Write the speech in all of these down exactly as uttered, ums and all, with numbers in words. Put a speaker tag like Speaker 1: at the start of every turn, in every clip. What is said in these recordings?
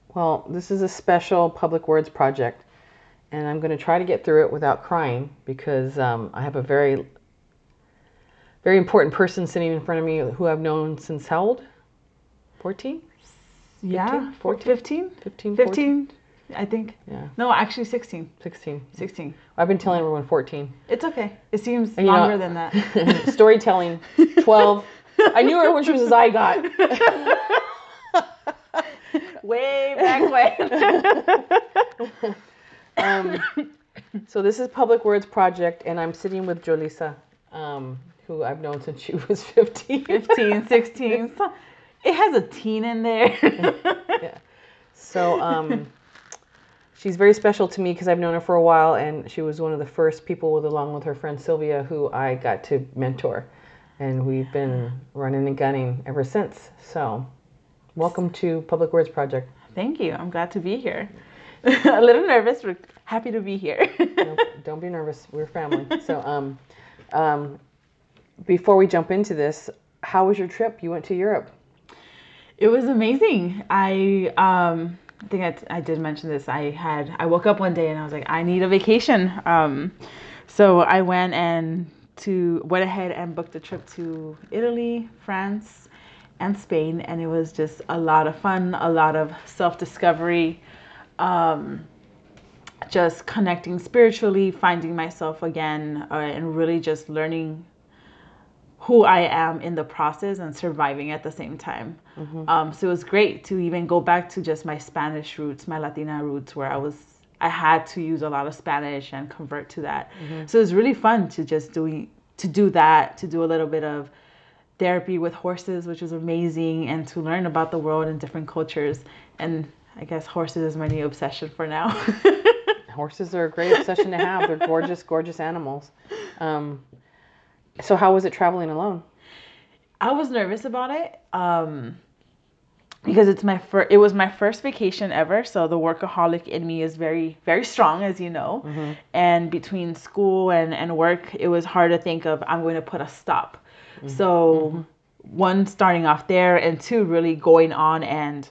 Speaker 1: Well, this is a special Public Words project, and I'm going to try to get through it without crying because um, I have a very, very important person sitting in front of me who I've known since how old? fourteen?
Speaker 2: Yeah,
Speaker 1: fourteen?
Speaker 2: fifteen?
Speaker 1: fifteen,
Speaker 2: fifteen, I think.
Speaker 1: Yeah.
Speaker 2: No, actually sixteen.
Speaker 1: sixteen.
Speaker 2: sixteen.
Speaker 1: I've been telling everyone fourteen.
Speaker 2: It's okay. It seems
Speaker 1: And, you
Speaker 2: longer
Speaker 1: know,
Speaker 2: than that.
Speaker 1: Storytelling, twelve. I knew her when she was a zygote.
Speaker 2: Way back when.
Speaker 1: um, so this is Public Words Project, and I'm sitting with Jolisa, um, who I've known since she was fifteen.
Speaker 2: fifteen, sixteen. So it has a teen in there.
Speaker 1: Yeah. So um, she's very special to me because I've known her for a while, and she was one of the first people, with along with her friend Sylvia, who I got to mentor, and we've been running and gunning ever since. So welcome to Public Words Project.
Speaker 2: Thank you. I'm glad to be here. A little nervous, but happy to be here.
Speaker 1: No, don't be nervous. We're family. So um, um, before we jump into this, how was your trip? You went to Europe.
Speaker 2: It was amazing. I um, I think I, I did mention this. I had I woke up one day and I was like, I need a vacation. Um, so I went and to went ahead and booked a trip to Italy, France, and Spain, and it was just a lot of fun, a lot of self-discovery, um, just connecting spiritually, finding myself again, uh, and really just learning who I am in the process and surviving at the same time. Mm-hmm. Um, so it was great to even go back to just my Spanish roots, my Latina roots, where I was, I had to use a lot of Spanish and convert to that. Mm-hmm. So it was really fun to just do, to do that, to do a little bit of therapy with horses, which was amazing, and to learn about the world and different cultures. And I guess horses is my new obsession for now.
Speaker 1: Horses are a great obsession to have. They're gorgeous, gorgeous animals. Um, So how was it traveling alone?
Speaker 2: I was nervous about it um, because it's my fir- it was my first vacation ever. So the workaholic in me is very, very strong, as you know. Mm-hmm. And between school and, and work, it was hard to think of, I'm going to put a stop. Mm-hmm. So mm-hmm. one, starting off there, and two, really going on and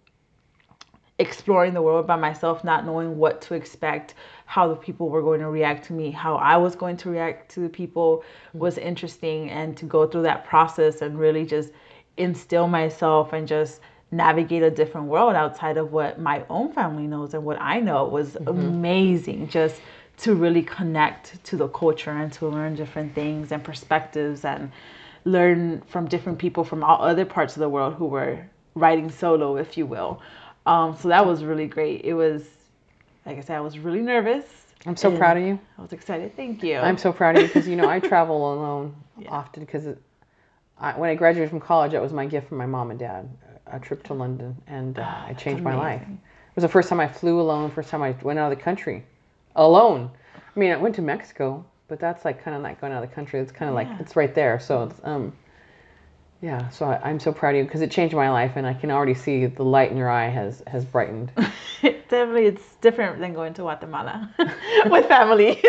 Speaker 2: exploring the world by myself, not knowing what to expect, how the people were going to react to me, how I was going to react to the people was interesting. And to go through that process and really just instill myself and just navigate a different world outside of what my own family knows and what I know was mm-hmm. amazing. Just to really connect to the culture and to learn different things and perspectives and learn from different people from all other parts of the world who were riding solo, if you will. Um, so that was really great. It was, like I said, I was really nervous.
Speaker 1: I'm so proud of you.
Speaker 2: I was excited. Thank you.
Speaker 1: I'm so proud of you because, you know, I travel alone yeah. often because I, when I graduated from college, that was my gift from my mom and dad, a trip to London, and uh, oh, it changed my life. It was the first time I flew alone, first time I went out of the country alone. I mean, I went to Mexico, but that's like kind of like going out of the country. It's kind of yeah. like, it's right there. So it's, um, yeah, so I, I'm so proud of you because it changed my life, and I can already see the light in your eye has, has brightened.
Speaker 2: Definitely, it's different than going to Guatemala with family.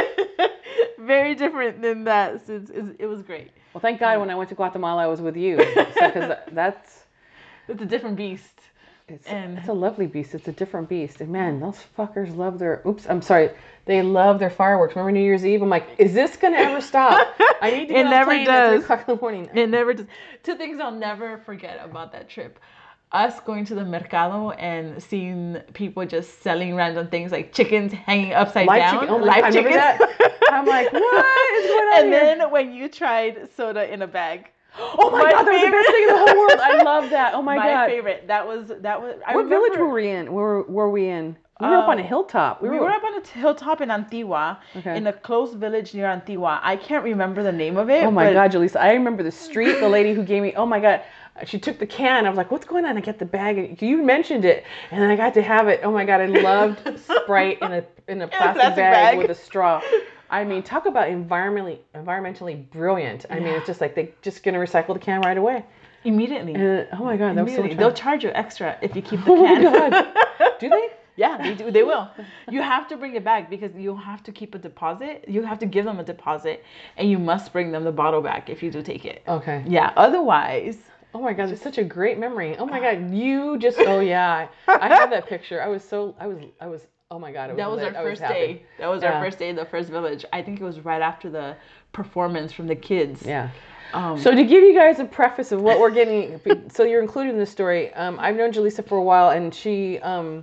Speaker 2: Very different than that. So it's, it's, it was great.
Speaker 1: Well, thank God yeah. when I went to Guatemala, I was with you, because so, that's
Speaker 2: it's a different beast.
Speaker 1: It's, and it's a lovely beast. It's a different beast. And man, those fuckers love their. Oops, I'm sorry. They love their fireworks. Remember New Year's Eve? I'm like, is this gonna ever stop? I need to get
Speaker 2: it
Speaker 1: on
Speaker 2: never
Speaker 1: plane
Speaker 2: does.
Speaker 1: at three o'clock in the morning.
Speaker 2: It never does. Two things I'll never forget about that trip: us going to the mercado and seeing people just selling random things like chickens hanging upside
Speaker 1: live
Speaker 2: down.
Speaker 1: Chicken. Oh my
Speaker 2: live
Speaker 1: God,
Speaker 2: chickens.
Speaker 1: That? I'm like, what is going on
Speaker 2: And
Speaker 1: here?
Speaker 2: then when you tried soda in a bag.
Speaker 1: Oh my, my God, that was the best thing in the whole world. I love that. Oh my,
Speaker 2: my
Speaker 1: God.
Speaker 2: My favorite. That was, that was, I
Speaker 1: What
Speaker 2: remember,
Speaker 1: village were we in? Where were we in? We were uh, up on a hilltop.
Speaker 2: We, we were, were up on a hilltop in Antigua, okay. in a closed village near Antigua. I can't remember the name of it.
Speaker 1: Oh my
Speaker 2: but...
Speaker 1: God, Jolisa. I remember the street, the lady who gave me, oh my God. She took the can. I was like, what's going on? I get the bag. You mentioned it. And then I got to have it. Oh my God, I loved Sprite in a in a plastic, plastic bag, bag with a straw. I mean, talk about environmentally environmentally brilliant. I yeah. mean, it's just like they're just going to recycle the can right away.
Speaker 2: Immediately.
Speaker 1: And, oh my God, that was so much fun.
Speaker 2: They'll charge you extra if you keep the
Speaker 1: oh
Speaker 2: can.
Speaker 1: Oh my God. Do they?
Speaker 2: Yeah, they do. They will. You have to bring it back because you have to keep a deposit. You have to give them a deposit, and you must bring them the bottle back if you do take it.
Speaker 1: Okay.
Speaker 2: Yeah. Otherwise,
Speaker 1: Oh my God, it's such a great memory. Oh my God, you just, oh yeah. I have that picture. I was so, I was, I was, oh my God. I was
Speaker 2: That was
Speaker 1: lit.
Speaker 2: our
Speaker 1: I
Speaker 2: first
Speaker 1: happy.
Speaker 2: day. That was
Speaker 1: Yeah.
Speaker 2: our first day in the first village. I think it was right after the performance from the kids.
Speaker 1: Yeah.
Speaker 2: Um,
Speaker 1: So to give you guys a preface of what we're getting, so you're included in this story. Um, I've known Jaleesa for a while, and she, um,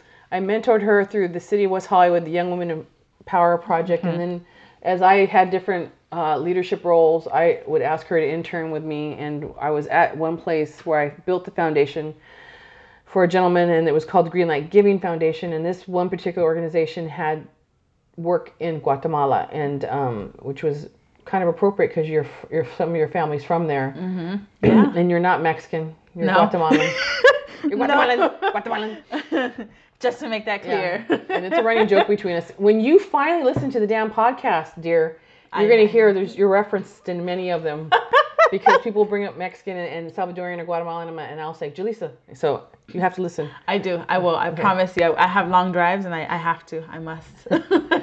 Speaker 1: I mentored her through the City of West Hollywood, the Young Women Power Project,
Speaker 2: Mm-hmm.
Speaker 1: and then as I had different uh, leadership roles, I would ask her to intern with me, and I was at one place where I built the foundation for a gentleman, and it was called Greenlight Giving Foundation, and this one particular organization had work in Guatemala, and um, which was kind of appropriate because you're, you're some of your family's from there,
Speaker 2: mm-hmm. Yeah.
Speaker 1: and you're not Mexican, you're
Speaker 2: No.
Speaker 1: Guatemalan. You're Guatemalan,
Speaker 2: No.
Speaker 1: Guatemalan.
Speaker 2: Just to make that clear.
Speaker 1: Yeah. And it's a running joke between us. When you finally listen to the damn podcast, dear, you're
Speaker 2: I
Speaker 1: going to
Speaker 2: know.
Speaker 1: hear there's you're referenced in many of them because people bring up Mexican and, and Salvadorian or Guatemalan, and I'll say Jaleesa. So you have to listen.
Speaker 2: I do. I will. I
Speaker 1: Okay.
Speaker 2: promise you. I have long drives, and I, I have to. I must.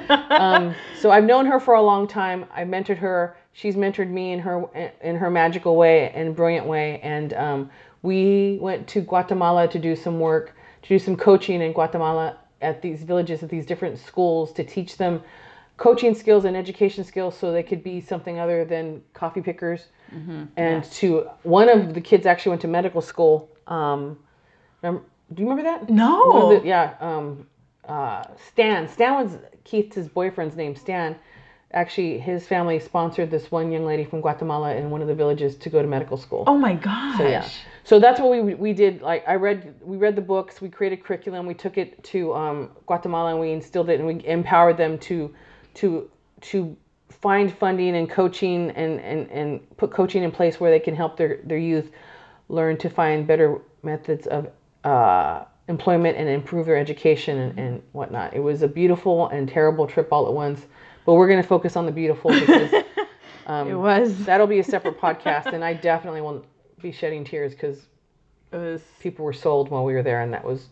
Speaker 1: um, so I've known her for a long time. I mentored her. She's mentored me in her in her magical way and brilliant way. And um, we went to Guatemala to do some work, to do some coaching in Guatemala at these villages, at these different schools, to teach them coaching skills and education skills so they could be something other than coffee pickers.
Speaker 2: Mm-hmm.
Speaker 1: And
Speaker 2: Yes.
Speaker 1: to one of the kids actually went to medical school. Um, remember, do you remember that?
Speaker 2: No.
Speaker 1: One of the- yeah. Um, uh, Stan. Stan was Keith's boyfriend's name. Stan. Actually, his family sponsored this one young lady from Guatemala in one of the villages to go to medical school.
Speaker 2: Oh my gosh.
Speaker 1: So yeah. So that's what we we did. Like I read, we read the books. We created curriculum. We took it to um, Guatemala and we instilled it and we empowered them to to to find funding and coaching and, and, and put coaching in place where they can help their, their youth learn to find better methods of uh, employment and improve their education and, and whatnot. It was a beautiful and terrible trip all at once, but we're going to focus on the beautiful because um,
Speaker 2: It was.
Speaker 1: that'll be a separate podcast, and I definitely will be shedding tears because
Speaker 2: It was.
Speaker 1: people were sold while we were there, and that was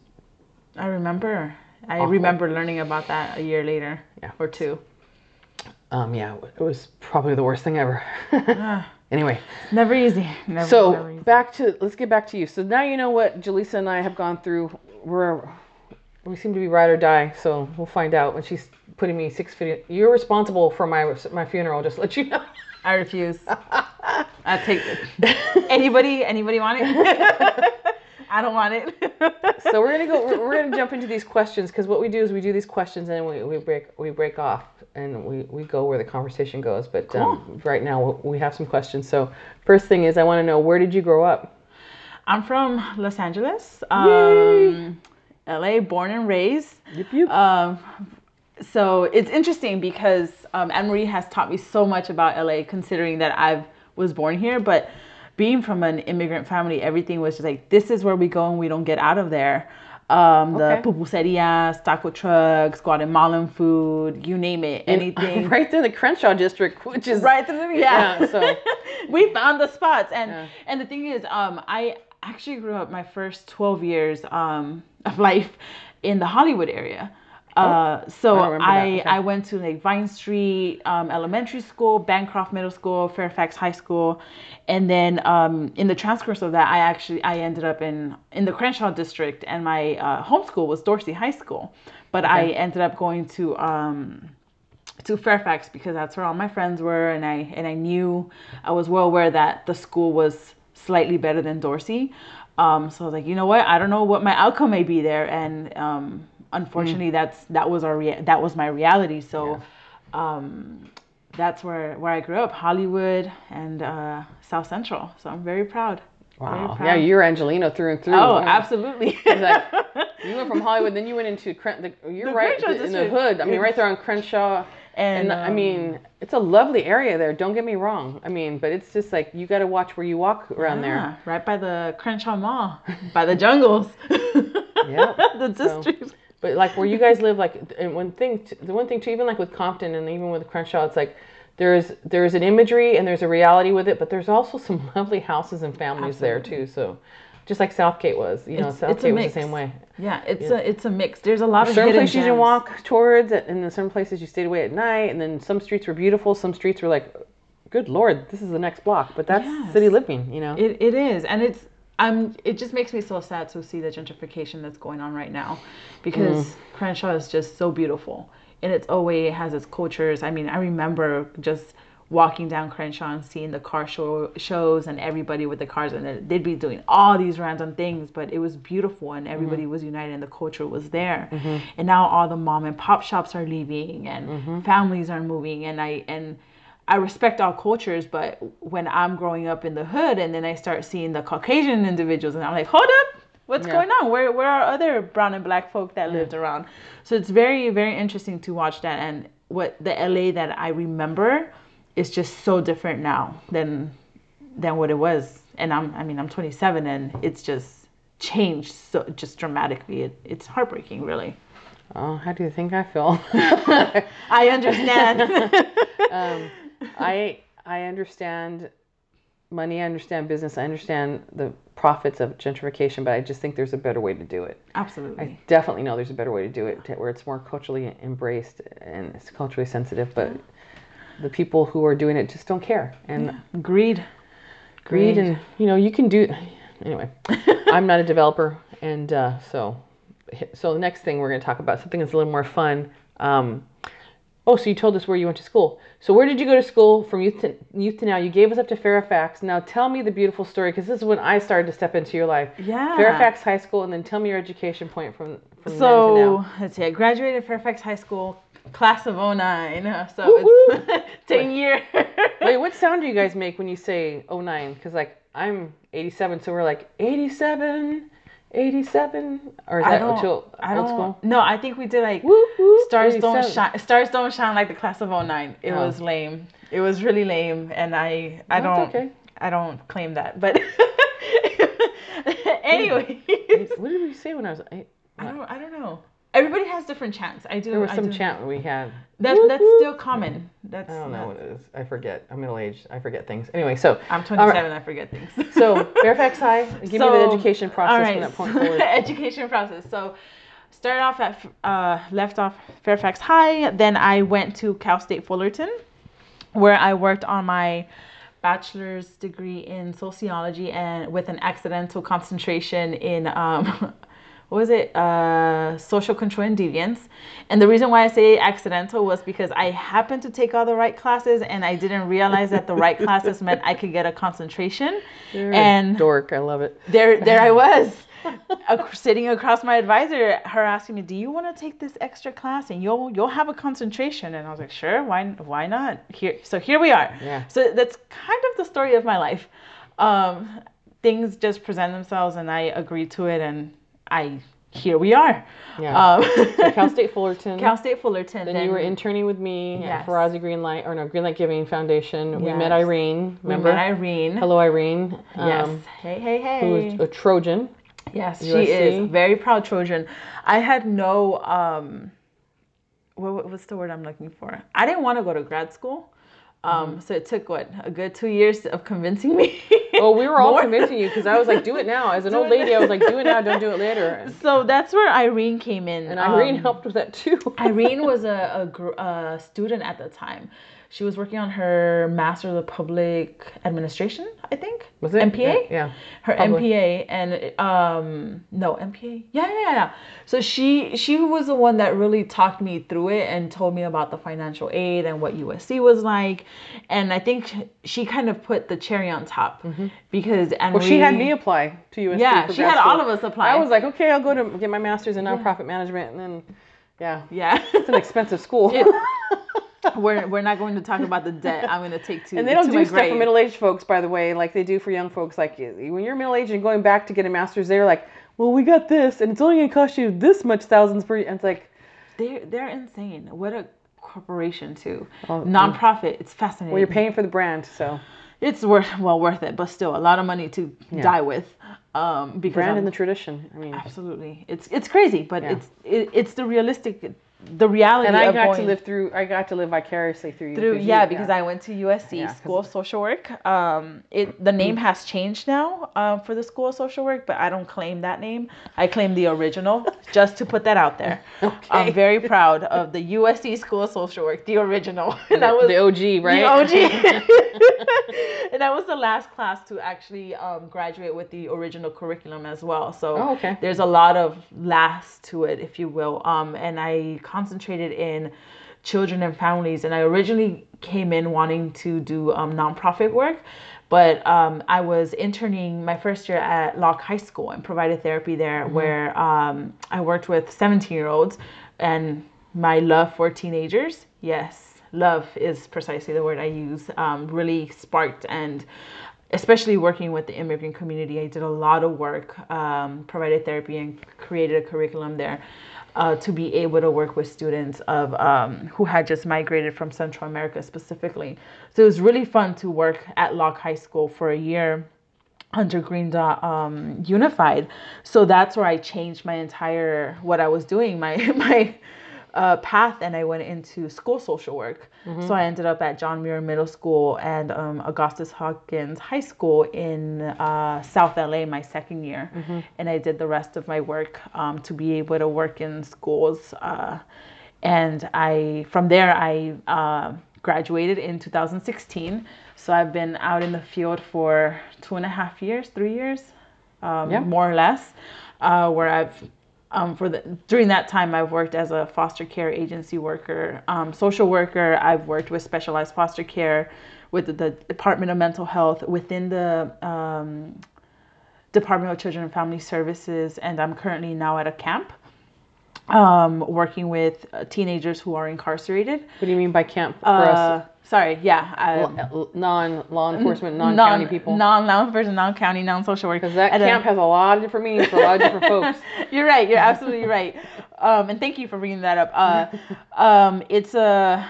Speaker 2: I remember. I
Speaker 1: Awful.
Speaker 2: remember learning about that a year later.
Speaker 1: Yeah.
Speaker 2: Or two.
Speaker 1: um, yeah, it was probably the worst thing ever.
Speaker 2: Ah,
Speaker 1: Anyway,
Speaker 2: never easy. Never,
Speaker 1: so
Speaker 2: never easy.
Speaker 1: back to let's get back to you. So now you know what Jaleesa and I have gone through. We're we seem to be ride or die. So we'll find out when she's putting me six feet. You're responsible for my my funeral. Just to let you know.
Speaker 2: I refuse. I take it. Anybody? Anybody want it? I don't want it.
Speaker 1: So we're gonna go. We're, we're gonna jump into these questions because what we do is we do these questions and we, we break we break off and we, we go where the conversation goes. But um, right now we have some questions. So first thing is I want to know, where did you grow up?
Speaker 2: I'm from Los Angeles, um, L A, born and raised.
Speaker 1: Yep, yep.
Speaker 2: Um, so it's interesting because um, Anne Marie has taught me so much about L A, considering that I was born here. But being from an immigrant family, everything was just like, this is where we go and we don't get out of there. Um,
Speaker 1: Okay.
Speaker 2: The pupuserias, taco trucks, Guatemalan food, you name it, anything.
Speaker 1: Right there in the Crenshaw district, which is
Speaker 2: Right through the, yeah.
Speaker 1: Yeah, so-
Speaker 2: we found the spots, and
Speaker 1: Yeah.
Speaker 2: and the thing is, um, I actually grew up my first twelve years um of life in the Hollywood area. Uh, so
Speaker 1: I don't remember
Speaker 2: I
Speaker 1: that. Okay.
Speaker 2: I went to like Vine Street um, Elementary School, Bancroft Middle School, Fairfax High School, and then um, in the transcripts of that, I actually I ended up in in the Crenshaw district, and my uh, home school was Dorsey High School, but I
Speaker 1: Okay.
Speaker 2: ended up going to um, to Fairfax because that's where all my friends were, and I and I knew I was well aware that the school was slightly better than Dorsey. Um, so I was like, you know what? I don't know what my outcome may be there, and um, unfortunately, that's that was our rea- that was my reality. So um, that's where where I grew up, Hollywood and uh, South Central. So I'm very proud. Very
Speaker 1: wow.
Speaker 2: proud.
Speaker 1: Yeah, you're Angelino through and through.
Speaker 2: Oh,
Speaker 1: Yeah.
Speaker 2: absolutely.
Speaker 1: It's like, you went from Hollywood, then you went into Cren- the, you're
Speaker 2: The
Speaker 1: right
Speaker 2: Crenshaw
Speaker 1: in the
Speaker 2: district.
Speaker 1: hood. I mean, right there on Crenshaw.
Speaker 2: And,
Speaker 1: And, I
Speaker 2: um,
Speaker 1: mean, it's a lovely area there. Don't get me wrong. I mean, but it's just like you got to watch where you walk around
Speaker 2: Yeah, right by the Crenshaw Mall, by the jungles.
Speaker 1: Yeah.
Speaker 2: The
Speaker 1: So-
Speaker 2: district.
Speaker 1: But like where you guys live, like, and one thing, t- the one thing too, even like with Compton and even with Crenshaw, it's like there's there's an imagery and there's a reality with it, but there's also some lovely houses and families there too. So, just like Southgate was, you know,
Speaker 2: It's- it's a
Speaker 1: Southgate was the
Speaker 2: mix.
Speaker 1: same way.
Speaker 2: Yeah, it's
Speaker 1: Yeah.
Speaker 2: a it's a mix. There's a lot of
Speaker 1: Certain
Speaker 2: hidden
Speaker 1: places you
Speaker 2: gems.
Speaker 1: can walk towards, and then some places you stayed away at night, and then some streets were beautiful, some streets were like good Lord, this is the next block. But that's
Speaker 2: Yes.
Speaker 1: city living, you know.
Speaker 2: It it is, and it's I'm. It just makes me so sad to see the gentrification that's going on right now, because
Speaker 1: Mm.
Speaker 2: Crenshaw is just so beautiful in its own way. It has its cultures. I mean, I remember just walking down Crenshaw and seeing the car show shows and everybody with the cars, and they'd be doing all these random things, but it was beautiful and everybody
Speaker 1: Mm-hmm.
Speaker 2: was united and the culture was there.
Speaker 1: Mm-hmm.
Speaker 2: And now all the mom and pop shops are leaving and
Speaker 1: Mm-hmm.
Speaker 2: families are moving, and I and I respect all cultures, but when I'm growing up in the hood and then I start seeing the Caucasian individuals and I'm like, hold up, what's
Speaker 1: Yeah.
Speaker 2: going on? Where where are other brown and black folk that
Speaker 1: Yeah.
Speaker 2: lived around? So it's very, very interesting to watch that. And what the L A that I remember is just so different now than than what it was. And I'm I mean I'm twenty-seven and it's just changed so just dramatically. It, it's heartbreaking, really.
Speaker 1: Oh, how do you think I feel?
Speaker 2: I understand.
Speaker 1: um, I I understand money. I understand business. I understand the profits of gentrification, but I just think there's a better way to do it.
Speaker 2: Absolutely.
Speaker 1: I definitely know there's a better way to do it, to, where it's more culturally embraced and it's culturally sensitive. But the people who are doing it just don't care, and
Speaker 2: Yeah. Greed.
Speaker 1: greed, and you know you can do. Anyway, I'm not a developer, and uh, so so the next thing we're going to talk about something that's a little more fun. Um, Oh, so you told us where you went to school. So where did you go to school from youth to, youth to now? You gave us up to Fairfax. Now tell me the beautiful story, because this is when I started to step into your life.
Speaker 2: Yeah.
Speaker 1: Fairfax High School, and then tell me your education point from, from then to
Speaker 2: So
Speaker 1: now.
Speaker 2: let's see, I graduated Fairfax High School, class of oh nine. uh, So
Speaker 1: Woo-hoo.
Speaker 2: it's ten year.
Speaker 1: Wait, what sound do you guys make when you say oh nine? Because like I'm eighty-seven, so we're like eighty-seven, eighty-seven, or is
Speaker 2: I
Speaker 1: that
Speaker 2: don't,
Speaker 1: old,
Speaker 2: I
Speaker 1: old
Speaker 2: don't,
Speaker 1: school?
Speaker 2: No, I think we did like
Speaker 1: Whoop, whoop,
Speaker 2: stars don't
Speaker 1: eighty-seven.
Speaker 2: shine. Stars don't shine like the class of oh nine. It
Speaker 1: Oh.
Speaker 2: was lame. It was really lame, and I, I
Speaker 1: That's
Speaker 2: don't,
Speaker 1: okay.
Speaker 2: I don't claim that. But anyway,
Speaker 1: What did we say when I was? I,
Speaker 2: I don't, I don't know. Everybody has different chants. I do.
Speaker 1: there was
Speaker 2: I
Speaker 1: some
Speaker 2: do.
Speaker 1: chant we had.
Speaker 2: That,
Speaker 1: Whoop,
Speaker 2: that's
Speaker 1: whoop.
Speaker 2: still common. That's.
Speaker 1: I don't know
Speaker 2: that's-
Speaker 1: what it is. I forget. I'm middle aged. I forget things. Anyway, so
Speaker 2: I'm
Speaker 1: all right.
Speaker 2: twenty-seven. I forget things.
Speaker 1: So Fairfax High. Give me the
Speaker 2: So,
Speaker 1: education process
Speaker 2: all right,
Speaker 1: from that point
Speaker 2: so
Speaker 1: forward.
Speaker 2: education process. So started off at uh, left off Fairfax High. Then I went to Cal State Fullerton, where I worked on my bachelor's degree in sociology and with an accidental concentration in um, what was it? Uh, social control and deviance. And the reason why I say accidental was because I happened to take all the right classes and I didn't realize that the right classes meant I could get a concentration.
Speaker 1: You're a
Speaker 2: and
Speaker 1: dork. I love it.
Speaker 2: there, there I was, ac- sitting across my advisor, her asking me, "Do you want to take this extra class and you'll you'll have a concentration?" And I was like, "Sure, why why not?" Here, so here we are.
Speaker 1: Yeah.
Speaker 2: So that's kind of the story of my life. Um, things just present themselves, and I agreed to it, and I here we are.
Speaker 1: Yeah.
Speaker 2: Um,
Speaker 1: So Cal State Fullerton.
Speaker 2: Cal State Fullerton.
Speaker 1: Then you were interning with me
Speaker 2: Yes.
Speaker 1: at Farazi Greenlight, or no, Greenlight Giving Foundation. We
Speaker 2: Yes.
Speaker 1: met Irene.
Speaker 2: We
Speaker 1: Remember?
Speaker 2: met Irene.
Speaker 1: Hello, Irene.
Speaker 2: Yes.
Speaker 1: Um,
Speaker 2: Hey, hey, hey.
Speaker 1: who's a Trojan.
Speaker 2: Yes,
Speaker 1: U S
Speaker 2: she
Speaker 1: C.
Speaker 2: is very proud Trojan. I had no um, what what's the word I'm looking for? I didn't want to go to grad school, um,
Speaker 1: Mm-hmm.
Speaker 2: so it took what a good two years of convincing me.
Speaker 1: Oh, we were all
Speaker 2: More.
Speaker 1: convincing you, because I was like, do it now. As an
Speaker 2: Do
Speaker 1: old
Speaker 2: it
Speaker 1: lady, I was like, do it now, don't do it later.
Speaker 2: So that's where Irene came in.
Speaker 1: And Irene
Speaker 2: Um,
Speaker 1: helped with that too.
Speaker 2: Irene was a, a, gr- a student at the time. She was working on her Master of Public Administration, I think.
Speaker 1: Was it?
Speaker 2: M P A?
Speaker 1: Yeah. yeah.
Speaker 2: Her
Speaker 1: Public.
Speaker 2: M P A and um no M P A. Yeah, yeah, yeah. So she she was the one that really talked me through it and told me about the financial aid and what U S C was like. And I think she kind of put the cherry on top because and
Speaker 1: Well, she had me apply to U S C.
Speaker 2: Yeah,
Speaker 1: for
Speaker 2: she
Speaker 1: grad
Speaker 2: had
Speaker 1: school.
Speaker 2: all of us apply.
Speaker 1: I was like, okay, I'll go to get my master's in nonprofit management, and then, yeah,
Speaker 2: yeah.
Speaker 1: it's an expensive school.
Speaker 2: It- we're we're not going to talk about the debt I'm going to take to
Speaker 1: And they don't
Speaker 2: to
Speaker 1: do
Speaker 2: my
Speaker 1: stuff for
Speaker 2: grave.
Speaker 1: middle-aged folks, by the way, like they do for young folks. Like when you're middle-aged and going back to get a master's, they're like, well, we got this, and it's only going to cost you this much thousands per year. And it's like,
Speaker 2: They're they're insane. What a corporation too.
Speaker 1: Oh,
Speaker 2: Nonprofit. It's fascinating.
Speaker 1: well, you're paying for the brand, so
Speaker 2: It's worth well worth it, but still a lot of money to
Speaker 1: Yeah.
Speaker 2: die with. Um, because
Speaker 1: brand
Speaker 2: I'm-
Speaker 1: and the tradition. I mean,
Speaker 2: absolutely, it's it's crazy, but
Speaker 1: Yeah.
Speaker 2: it's it, it's the realistic the reality
Speaker 1: And I
Speaker 2: of
Speaker 1: got
Speaker 2: going
Speaker 1: to live through. I got to live vicariously through you.
Speaker 2: through,
Speaker 1: because
Speaker 2: yeah,
Speaker 1: you,
Speaker 2: because I went to U S C
Speaker 1: Yeah, 'cause-
Speaker 2: School of Social Work. Um, it the name has changed now um, for the School of Social Work, but I don't claim that name. I claim the original, just to put that out there.
Speaker 1: Okay.
Speaker 2: I'm very proud of the U S C School of Social Work, the original. And that was
Speaker 1: the O G, right?
Speaker 2: The O G. And that was the last class to actually um, graduate with the original curriculum as well. So
Speaker 1: Oh, okay.
Speaker 2: there's a lot of last to it, if you will. Um, and I concentrated in children and families. And I originally came in wanting to do um, nonprofit work, but um, I was interning my first year at Locke High School and provided therapy there, mm-hmm. where um, I worked with seventeen year olds, and my love for teenagers, yes, love is precisely the word I use, um, really sparked. And especially working with the immigrant community, I did a lot of work, um, provided therapy, and created a curriculum there. Uh, to be able to work with students of um, who had just migrated from Central America specifically. So it was really fun to work at Locke High School for a year under Green Dot um, Unified. So that's where I changed my entire, what I was doing, my my uh, path, and I went into school social work. Mm-hmm. So I ended up at John Muir Middle School and um, Augustus Hawkins High School in uh, South L A my second year. Mm-hmm. And I did the rest of my work um, to be able to work in schools. Uh, and I, from there, I uh, graduated in two thousand sixteen. So I've been out in the field for two and a half years, three years, um, yeah. more or less, uh, where I've Um, for the during that time, I've worked as a foster care agency worker, um, social worker. I've worked with specialized foster care, with the, the Department of Mental Health, within the um, Department of Children and Family Services, and I'm currently now at a camp, um, working with uh, teenagers who are incarcerated.
Speaker 1: What do you mean by camp for
Speaker 2: uh,
Speaker 1: us?
Speaker 2: Sorry, yeah. Um,
Speaker 1: non-law enforcement, non-county
Speaker 2: non,
Speaker 1: people.
Speaker 2: Non-law enforcement, non-county, non-social work.
Speaker 1: Because that
Speaker 2: At
Speaker 1: camp
Speaker 2: a,
Speaker 1: has a lot of different meanings for a lot of different folks.
Speaker 2: You're right. You're absolutely right. Um, and thank you for bringing that up. Uh, um, it's a,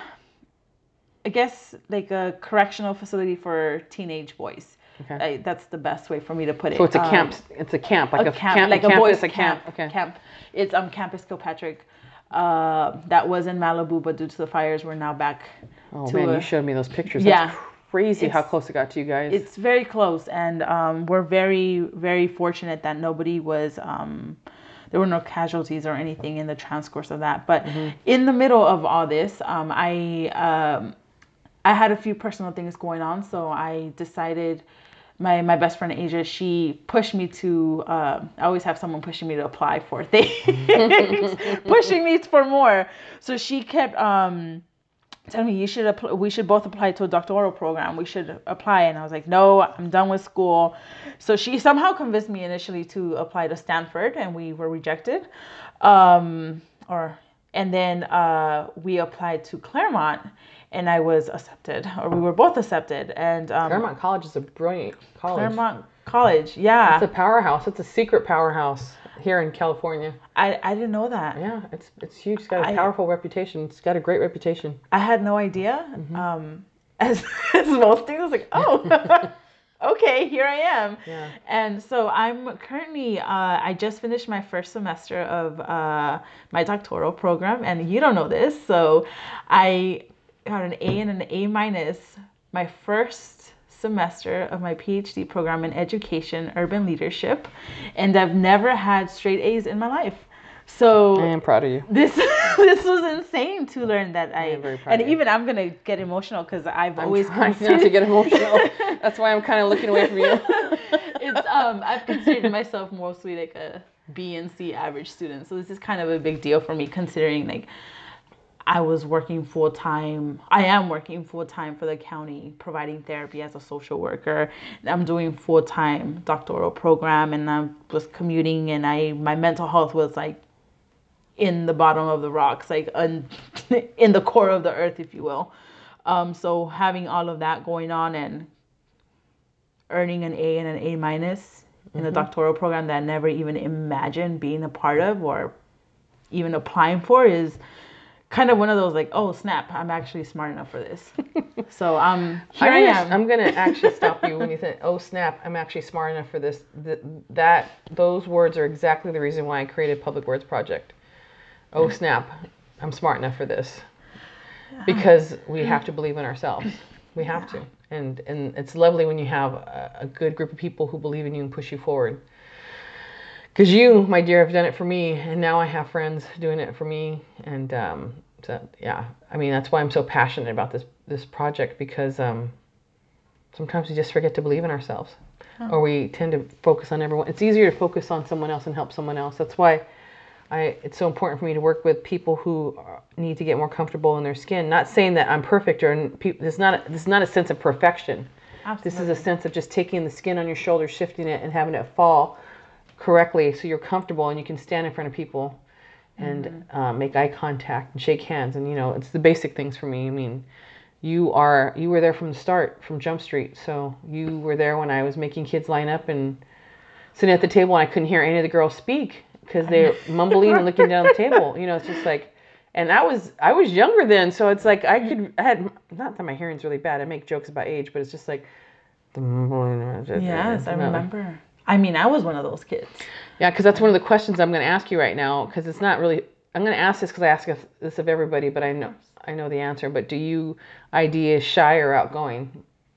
Speaker 2: I guess, like a correctional facility for teenage boys. Okay. I, that's the best way for me to put it.
Speaker 1: So it's a
Speaker 2: um,
Speaker 1: camp. It's a camp, like a, a
Speaker 2: camp,
Speaker 1: camp,
Speaker 2: like
Speaker 1: a,
Speaker 2: a
Speaker 1: campus,
Speaker 2: boys'
Speaker 1: a camp.
Speaker 2: camp.
Speaker 1: Okay.
Speaker 2: Camp. It's um Campus Kilpatrick. Uh, that was in Malibu, but due to the fires, we're now back.
Speaker 1: Oh
Speaker 2: to
Speaker 1: man,
Speaker 2: a,
Speaker 1: you showed me those pictures.
Speaker 2: Yeah.
Speaker 1: That's crazy how close it got to you guys.
Speaker 2: It's very close, and um, we're very, very fortunate that nobody was. Um, there were no casualties or anything in the transcourse of that. But mm-hmm. in the middle of all this, um, I um, I had a few personal things going on, so I decided. My, my best friend Asia, she pushed me to, uh, I always have someone pushing me to apply for things, pushing me for more. So she kept um, telling me, you should apply, we should both apply to a doctoral program. We should apply. And I was like, no, I'm done with school. So she somehow convinced me initially to apply to Stanford, and we were rejected. Um, or And then uh, we applied to Claremont. And I was accepted, or we were both accepted. And um,
Speaker 1: Claremont College is a brilliant college.
Speaker 2: Claremont College, yeah.
Speaker 1: It's a powerhouse. It's a secret powerhouse here in California.
Speaker 2: I, I didn't know that.
Speaker 1: Yeah, it's it's huge. It's got a
Speaker 2: I,
Speaker 1: powerful reputation. It's got a great reputation.
Speaker 2: I had no idea. Mm-hmm. Um, as, as most things, I was like, oh, okay, here I am.
Speaker 1: Yeah.
Speaker 2: And so I'm currently, uh, I just finished my first semester of uh, my doctoral program. And you don't know this, so I got an A and an A minus my first semester of my PhD program in education, urban leadership, and I've never had straight A's in my life. So
Speaker 1: I am proud of you.
Speaker 2: This this was insane to learn that I,
Speaker 1: I am very proud
Speaker 2: and
Speaker 1: of you.
Speaker 2: Even I'm gonna get emotional because I've
Speaker 1: I'm
Speaker 2: always
Speaker 1: trying
Speaker 2: considered...
Speaker 1: not to get emotional. That's why I'm kind of looking away from you.
Speaker 2: It's um I've considered myself mostly like a B and C average student, so this is kind of a big deal for me considering like. I was working full time. I am working full time for the county, providing therapy as a social worker. I'm doing full time doctoral program, and I was commuting, and I my mental health was like in the bottom of the rocks, like un, in the core of the earth, if you will. Um, so having all of that going on and earning an A and an A minus mm-hmm. in the doctoral program that I never even imagined being a part of or even applying for is kind of one of those like, oh snap, I'm actually smart enough for this. So um, here I, I am.
Speaker 1: I'm gonna actually stop you when you say, oh snap, I'm actually smart enough for this. Th- that those words are exactly the reason why I created Public Words Project. Oh snap, I'm smart enough for this. Because we have to believe in ourselves. We have
Speaker 2: Yeah.
Speaker 1: to. And and it's lovely when you have a, a good group of people who believe in you and push you forward. Because you, my dear, have done it for me, and now I have friends doing it for me. And um, so, yeah, I mean, that's why I'm so passionate about this this project, because um, sometimes we just forget to believe in ourselves.
Speaker 2: Oh.
Speaker 1: Or we tend to focus on everyone. It's easier to focus on someone else and help someone else. That's why I, it's so important for me to work with people who need to get more comfortable in their skin. Not saying that I'm perfect, or this is not a, this is not a sense of perfection.
Speaker 2: Absolutely.
Speaker 1: This is a sense of just taking the skin on your shoulders, shifting it, and having it fall correctly so you're comfortable and you can stand in front of people and mm-hmm. uh, make eye contact and shake hands. And you know, it's the basic things for me. I mean, you are you were there from the start, from Jump Street. So you were there when I was making kids line up and sitting at the table, and I couldn't hear any of the girls speak because they're mumbling and looking down the table. You know, it's just like, and I was I was younger then, so it's like I could I had, not that my hearing's really bad. I make jokes about age, but it's just like the mumbling.
Speaker 2: Yes, I remember. I mean, I was one of those kids.
Speaker 1: Yeah, because that's one of the questions I'm going to ask you right now. Because it's not really. I'm going to ask this because I ask this of everybody, but I know I know the answer. But do you I D as shy or outgoing?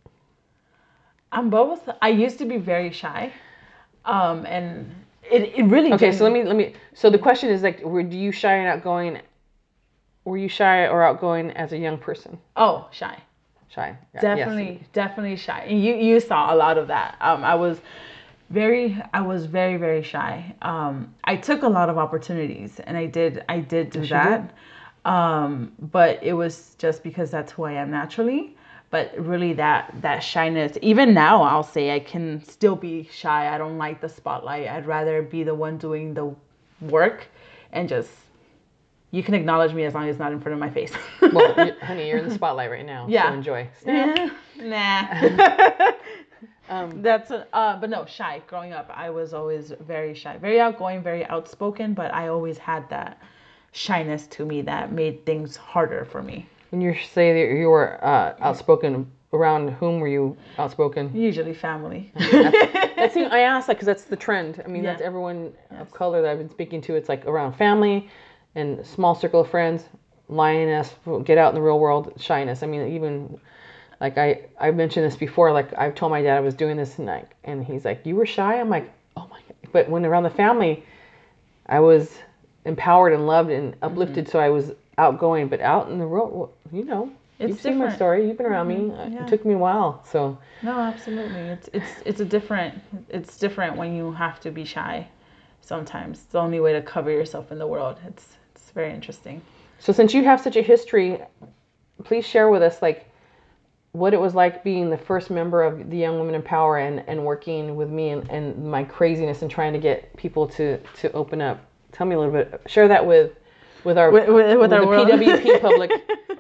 Speaker 2: I'm both. I used to be very shy, um, and it it really.
Speaker 1: Okay,
Speaker 2: didn't...
Speaker 1: so let me let me. So the question is like, were do you shy and outgoing? Were you shy or outgoing as a young person?
Speaker 2: Oh, shy.
Speaker 1: Shy. Yeah,
Speaker 2: definitely,
Speaker 1: yes.
Speaker 2: definitely shy. And you you saw a lot of that. Um, I was. Very, I was very, very shy. Um, I took a lot of opportunities, and I did, I did do
Speaker 1: yes,
Speaker 2: that. Um, but it was just because that's who I am naturally. But really, that that shyness, even now, I'll say I can still be shy. I don't like the spotlight. I'd rather be the one doing the work, and just you can acknowledge me as long as it's not in front of my face.
Speaker 1: Well, you, honey, you're in the spotlight right now.
Speaker 2: Yeah.
Speaker 1: So enjoy.
Speaker 2: Snap. Nah. Um, That's a, uh, but no, shy. Growing up, I was always very shy, very outgoing, very outspoken, but I always had that shyness to me that made things harder for me.
Speaker 1: When you say that you were uh, outspoken, around whom were you outspoken?
Speaker 2: Usually family.
Speaker 1: that's, that's the, I asked that because that's the trend. I mean,
Speaker 2: Yeah.
Speaker 1: that's everyone
Speaker 2: Yes.
Speaker 1: of color that I've been speaking to. It's like around family and a small circle of friends, lioness, get out in the real world, shyness. I mean, even... Like I, I mentioned this before, like I've told my dad I was doing this and like, and he's like, you were shy? I'm like, oh my God. But when around the family, I was empowered and loved and uplifted. Mm-hmm. So I was outgoing, but out in the world, you know,
Speaker 2: it's
Speaker 1: you've
Speaker 2: different.
Speaker 1: seen my story. You've been around
Speaker 2: mm-hmm.
Speaker 1: me.
Speaker 2: Yeah.
Speaker 1: It took me a while. So
Speaker 2: no, absolutely. It's, it's, it's a different, it's different when you have to be shy. Sometimes it's the only way to cover yourself in the world. It's, it's very interesting.
Speaker 1: So since you have such a history, please share with us, like, what it was like being the first member of the Young Women in Power and, and working with me and, and my craziness and trying to get people to, to open up. Tell me a little bit. Share that with with our
Speaker 2: with, with, with, with our
Speaker 1: the
Speaker 2: world.
Speaker 1: P W P public.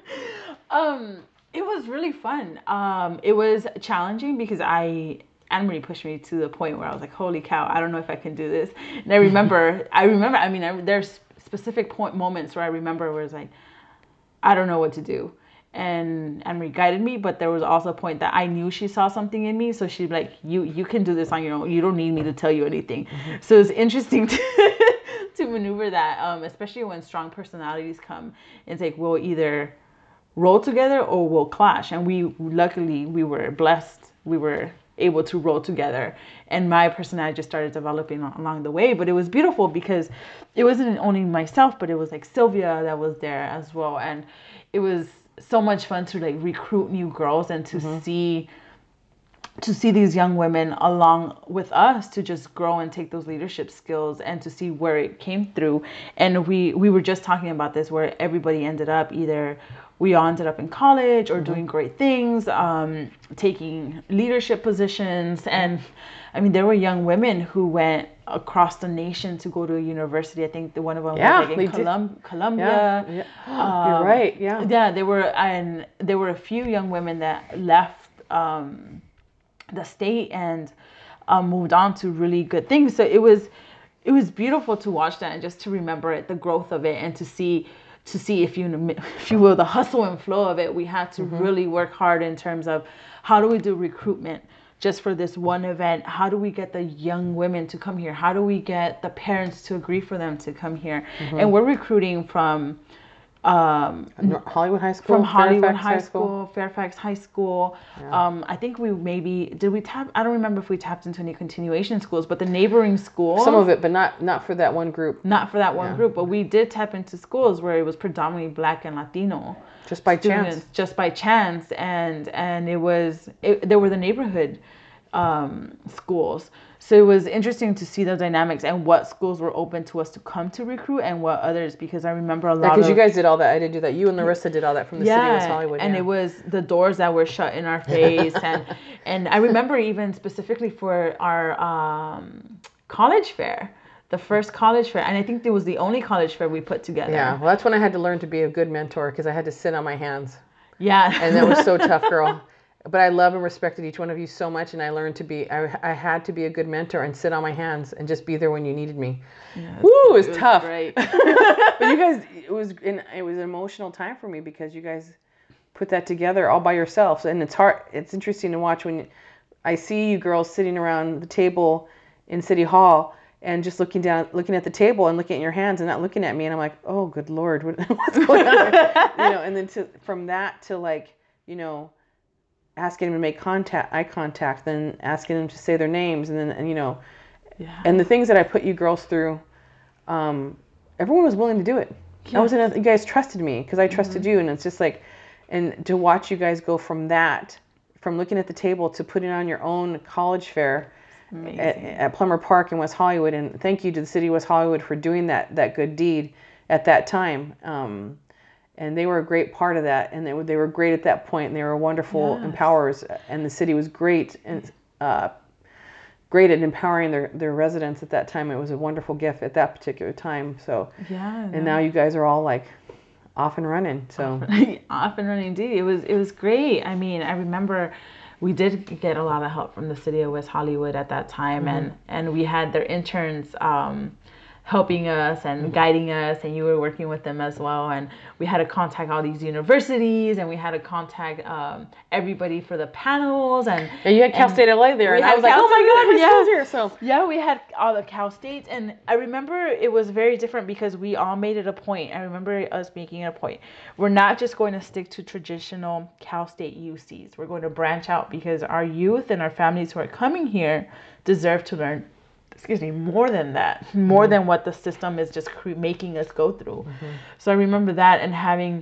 Speaker 2: um, it was really fun. Um, it was challenging because I Anne-Marie pushed me to the point where I was like, holy cow, I don't know if I can do this. And I remember, I remember, I mean, I, there's specific point moments where I remember where it's like, I don't know what to do. And Anne-Marie guided me, but there was also a point that I knew she saw something in me. So she'd be like, you you can do this on your own. You don't need me to tell you anything. Mm-hmm. So it's interesting to, to maneuver that, um, especially when strong personalities come. It's like, we'll either roll together or we'll clash. And we, luckily, we were blessed. We were able to roll together. And my personality just started developing along the way. But it was beautiful because it wasn't only myself, but it was like Sylvia that was there as well. And it was so much fun to like recruit new girls and to mm-hmm. see to see these young women along with us to just grow and take those leadership skills and to see where it came through. And we we were just talking about this, where everybody ended up either we all ended up in college or mm-hmm. doing great things, um, taking leadership positions. And I mean, there were young women who went across the nation to go to a university. I think the one of them
Speaker 1: yeah,
Speaker 2: was like in Colum- Columbia.
Speaker 1: Yeah, yeah. Um, You're right. Yeah.
Speaker 2: Yeah, there were, and there were a few young women that left um, the state and um, moved on to really good things. So it was, it was beautiful to watch that and just to remember it, the growth of it, and to see, to see if you, if you will, the hustle and flow of it. We had to mm-hmm. really work hard in terms of how do we do recruitment just for this one event? How do we get the young women to come here? How do we get the parents to agree for them to come here? Mm-hmm. And we're recruiting from um,
Speaker 1: Hollywood High School,
Speaker 2: from Hollywood
Speaker 1: Fairfax
Speaker 2: High School, Fairfax High School.
Speaker 1: Yeah.
Speaker 2: Um, I think we maybe did we tap. I don't remember if we tapped into any continuation schools, but the neighboring schools.
Speaker 1: Some of it, but not not for that one group.
Speaker 2: Not for that one
Speaker 1: Yeah.
Speaker 2: group, but we did tap into schools where it was predominantly Black and Latino.
Speaker 1: Just by
Speaker 2: students,
Speaker 1: chance.
Speaker 2: just by chance, and and it was it, there were the neighborhood um, schools. So it was interesting to see the dynamics and what schools were open to us to come to recruit and what others, because I remember a lot
Speaker 1: Yeah, because
Speaker 2: of
Speaker 1: you guys did all that. I didn't do that. You and Larissa did all that from the city of West Hollywood.
Speaker 2: and
Speaker 1: yeah.
Speaker 2: it was the doors that were shut in our face, and and I remember even specifically for our um, college fair, the first college fair, and I think it was the only college fair we put together.
Speaker 1: Yeah, well, that's when I had to learn to be a good mentor because I had to sit on my hands.
Speaker 2: Yeah,
Speaker 1: and that was so tough, girl. But I love and respected each one of you so much, and I learned to be. I, I had to be a good mentor and sit on my hands and just be there when you needed me.
Speaker 2: Yeah,
Speaker 1: Woo, it was,
Speaker 2: it was
Speaker 1: tough.
Speaker 2: great.
Speaker 1: But you guys, it was in, it was an emotional time for me because you guys put that together all by yourselves, and it's hard. It's interesting to watch when I see you girls sitting around the table in City Hall and just looking down, looking at the table and looking at your hands and not looking at me, and I'm like, oh, good Lord, what, what's going on? You know, and then to from that to like, you know, asking them to make contact, eye contact, then asking them to say their names, and then and, you know,
Speaker 2: Yeah.
Speaker 1: and the things that I put you girls through, um, everyone was willing to do it.
Speaker 2: Yeah.
Speaker 1: I was in a, you guys trusted me because I trusted
Speaker 2: Mm-hmm.
Speaker 1: you, and it's just like, and to watch you guys go from that, from looking at the table to putting on your own college fair at, at Plummer Park in West Hollywood, and thank you to the city of West Hollywood for doing that that good deed at that time. Um, And they were a great part of that, and they were, they were great at that point, and they were wonderful
Speaker 2: Yes.
Speaker 1: empowerers, and the city was great and uh, great at empowering their, their residents at that time. It was a wonderful gift at that particular time. So,
Speaker 2: Yeah.
Speaker 1: and now you guys are all like off and running. So,
Speaker 2: off and running, indeed. It was it was great. I mean, I remember we did get a lot of help from the city of West Hollywood at that time,
Speaker 1: Mm-hmm.
Speaker 2: and and we had their interns um, helping us and
Speaker 1: Mm-hmm.
Speaker 2: guiding us, and you were working with them as well. And we had to contact all these universities, and we had to contact um, everybody for the panels. And
Speaker 1: and you had Cal
Speaker 2: and
Speaker 1: State L A there,
Speaker 2: we
Speaker 1: and I
Speaker 2: had
Speaker 1: was like,
Speaker 2: Cal
Speaker 1: oh my
Speaker 2: State-
Speaker 1: God, my
Speaker 2: yeah.
Speaker 1: school's here. So,
Speaker 2: Yeah, we had all the Cal States, and I remember it was very different because we all made it a point. I remember us making it a point. We're not just going to stick to traditional Cal State U Cs. We're going to branch out because our youth and our families who are coming here deserve to learn, excuse me, more than that, more
Speaker 1: Mm-hmm.
Speaker 2: than what the system is just cre- making us go through. Mm-hmm. So I remember that, and having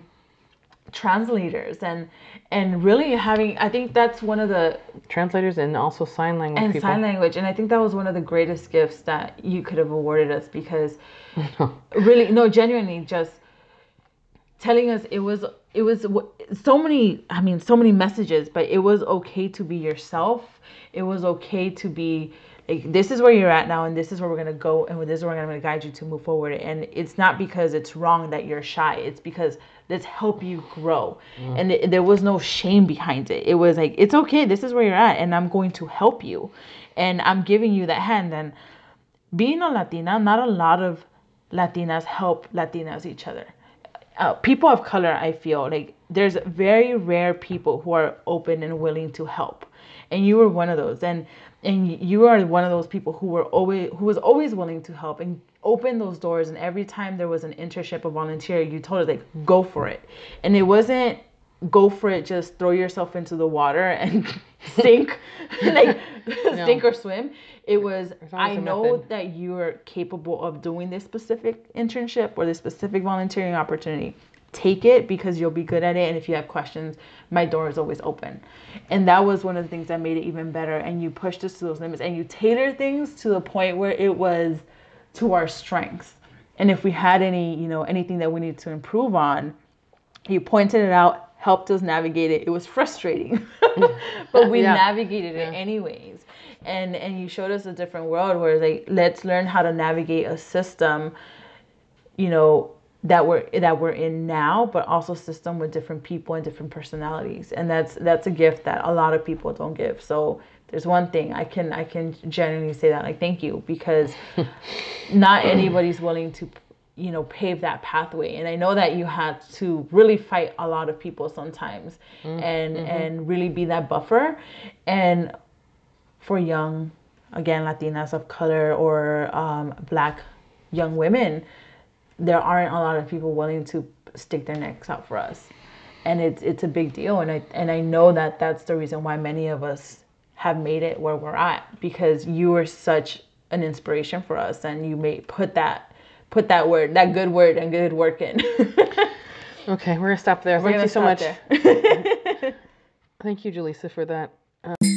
Speaker 2: translators and and really having, I think that's one of the
Speaker 1: translators and also sign language
Speaker 2: and
Speaker 1: people.
Speaker 2: sign language, and I think that was one of the greatest gifts that you could have awarded us, because really, no, genuinely, just telling us it was it was w- so many, I mean, so many messages, but it was okay to be yourself. It was okay to be like, this is where you're at now, and this is where we're gonna go, and this is where I'm gonna guide you to move forward. And it's not because it's wrong that you're shy. It's because let's help you grow. Mm. And it, there was no shame behind it. It was like, it's okay. This is where you're at, and I'm going to help you, and I'm giving you that hand. And being a Latina, not a lot of Latinas help Latinas each other. Uh, people of color, I feel like there's very rare people who are open and willing to help, and you were one of those. And and you are one of those people who were always who was always willing to help and open those doors. And every time there was an internship or volunteer, you told us, like, go for it. And it wasn't go for it, just throw yourself into the water and sink, like no. sink or swim. It was, I know method. That you are capable of doing this specific internship or this specific volunteering opportunity. Take it, because you'll be good at it. And if you have questions, my door is always open. And that was one of the things that made it even better. And you pushed us to those limits, and you tailored things to the point where it was to our strengths. And if we had any, you know, anything that we needed to improve on, you pointed it out, helped us navigate it. It was frustrating, but we yeah. navigated it yeah. anyways. And and you showed us a different world where, like, let's learn how to navigate a system, you know, that we're that we're in now, but also a system with different people and different personalities. And that's that's a gift that a lot of people don't give. So there's one thing I can I can genuinely say that, like, thank you, because not anybody's willing to, you know, pave that pathway. And I know that you had to really fight a lot of people sometimes, mm-hmm. and and really be that buffer. And for young, again, Latinas of color or um, Black young women, there aren't a lot of people willing to stick their necks out for us. And it's it's a big deal, and I and I know that that's the reason why many of us have made it where we're at, because you are such an inspiration for us, and you may put that put that word, that good word and good work in.
Speaker 1: Okay, we're gonna stop there.
Speaker 2: We're
Speaker 1: Thank you so much.
Speaker 2: there.
Speaker 1: Thank you, Jaleesa, for that. Um,